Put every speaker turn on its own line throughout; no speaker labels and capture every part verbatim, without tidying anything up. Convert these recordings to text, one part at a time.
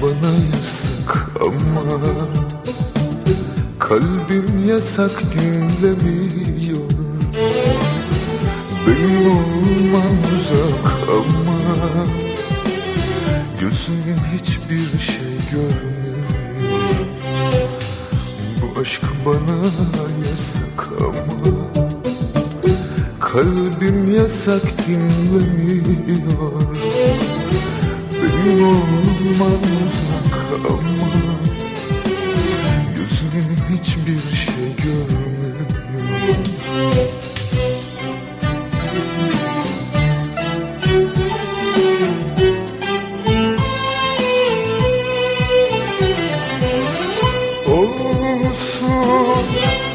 bana yasak ama kalbim yasak dinlemiyor. Benim olmam uzak ama gözüm hiçbir şey görmüyor. Bu aşk bana yasak ama kalbim yasak dinlemiyor. Benim olmam uzak ama gözüm hiçbir şey görmüyor. Olsun,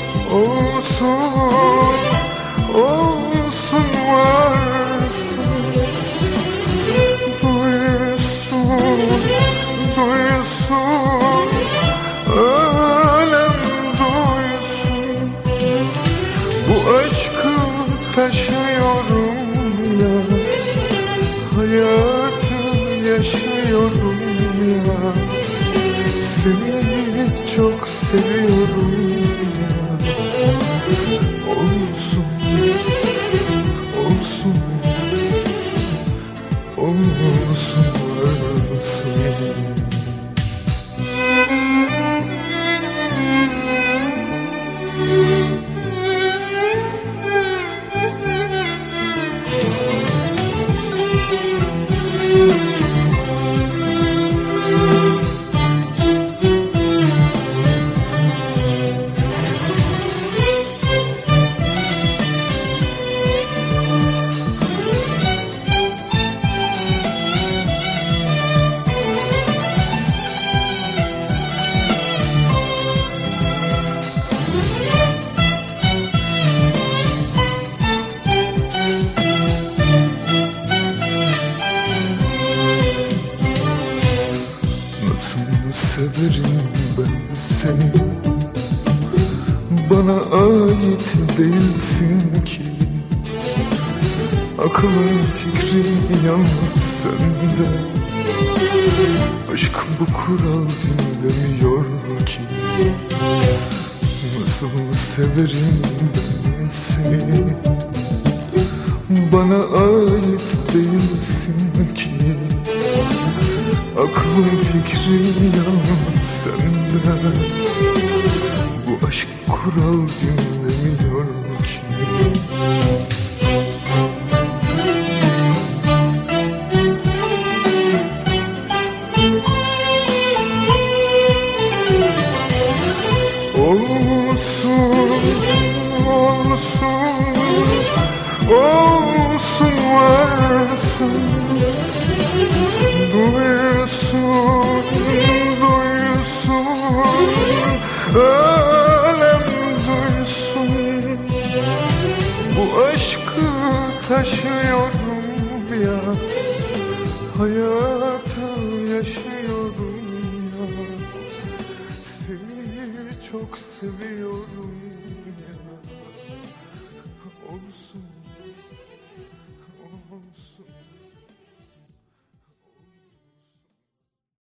olsun, olsun varsın. Duysun, duysun, alem duysun. Bu aşkı taşıyorum ya, hayatı yaşıyorum ya. Seni çok seviyorum ya. Olsun, olsun, olsun varsın. Severim ben seni, bana ait değilsin ki. Aklın fikrin yalnız sende. Aşk bu kural dinlemiyor ki. Nasıl severim ben seni, bana ait değilsin ki. Aklım fikrim yalnız sende. Bu aşk kural dinlemiyor ki. Olsun, olsun, olsun varsın. Duysun, duysun, alem duysun. Bu aşkı taşıyorum ya, hayatı yaşıyorum ya. Seni çok seviyorum.